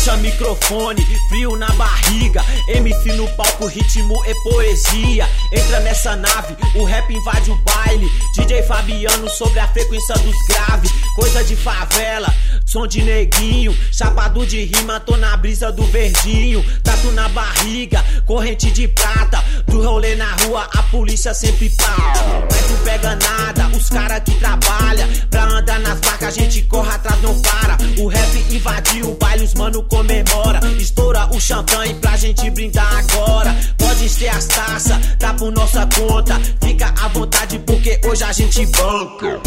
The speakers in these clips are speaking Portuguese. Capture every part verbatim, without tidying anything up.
puxa microfone, frio na barriga, M C no palco, ritmo e poesia. Entra nessa nave, o rap invade o baile, D J Fabiano sobre a frequência dos graves. Coisa de favela, som de neguinho, chapado de rima, tô na brisa do verdinho. Tatu na barriga, corrente de prata, do rolê na rua a polícia sempre para. Mas não pega nada, os cara que trabalha, pra andar nas barcas a gente corre atrás, não para. O rap invadiu o baile, os mano comemora, estoura o champanhe pra gente brindar agora. Pode ter as taças, tá por nossa conta, fica à vontade porque hoje a gente banca.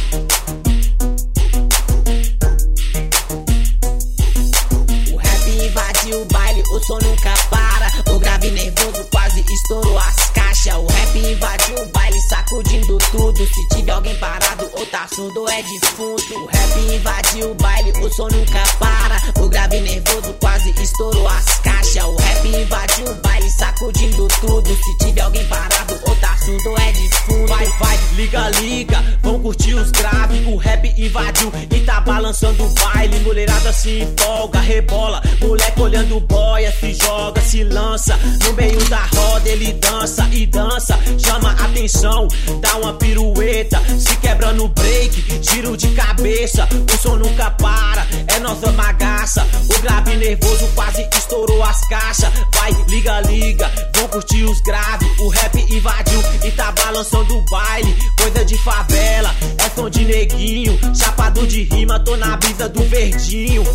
O rap invadiu o baile, o som nunca para, o grave nervoso quase estourou as caixas. O rap invadiu o baile, sacudindo tudo, se tiver alguém parado ou tá surdo é defunto. O rap invadiu o baile, o som nunca para, o grave nervoso quase estourou as caixas. O rap invadiu o baile, sacudindo tudo, se tiver alguém parado ou tá surdo é defunto. Vai, vai, liga, liga, vão curtir os graves. O rap invadiu e tá balançando o baile, mulherada se empolga, rebola, moleque olhando boia, se joga, se lança, no meio da roda ele dança e dança, chama atenção, dá uma pirueta, se quebra no break, giro de cabeça, o som nunca para, é nossa bagaça. O grave nervoso quase estourou as caixas. Vai, liga, liga, vão curtir os graves. O rap invadiu e tá balançando o baile, coisa de favela, é som de neguinho, chapado de rima, tô na brisa do verdinho.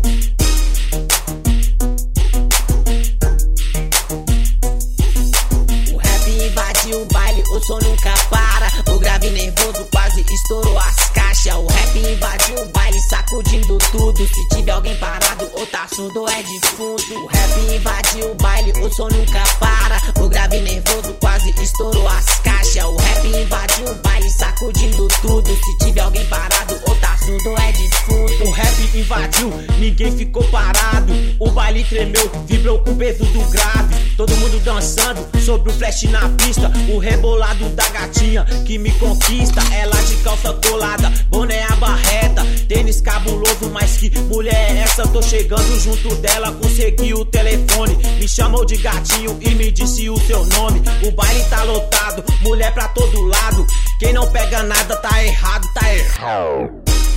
O baile, o som nunca para, o grave nervoso quase estourou as caixas. O rap invadiu o baile, sacudindo tudo, se tiver alguém parado ou tá surdo é defunto. O rap invadiu o baile, o som nunca para, o grave nervoso quase estourou as caixas. O rap invadiu o baile, sacudindo tudo, se tiver alguém parado ou tá surdo é defunto. O rap invadiu, ninguém ficou parado, o baile tremeu, vibrou com o peso do grave, todo mundo dançando sobre o flash na pista. O rebolado da gatinha que me conquista, ela de calça colada, boné a barreta, tênis cabuloso, mas que mulher é essa? Tô chegando junto dela, consegui o telefone, me chamou de gatinho e me disse o seu nome. O baile tá lotado, mulher pra todo lado, quem não pega nada tá errado, tá errado.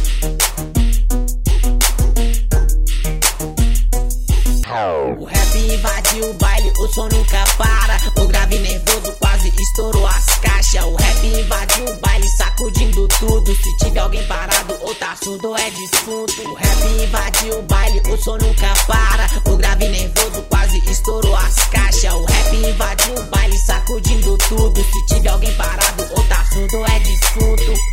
O rap invadiu o baile, o som nunca para, o grave nervoso quase estourou as caixas. O rap invadiu o baile, sacudindo tudo, se tiver alguém parado ou tá surdo é defunto. O rap invadiu o baile, o som nunca para, o grave nervoso quase estourou as caixas. O rap invadiu o baile, sacudindo tudo, se tiver alguém parado ou tá surdo é defunto.